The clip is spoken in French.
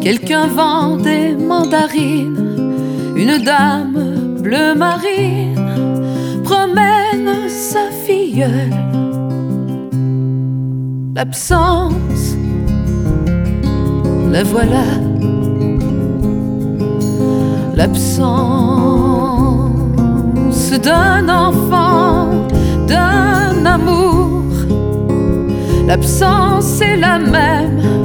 Quelqu'un vend des mandarines, une dame bleu marine promène sa filleule. L'absence, la voilà. L'absence d'un enfant, d'un amour. L'absence est la même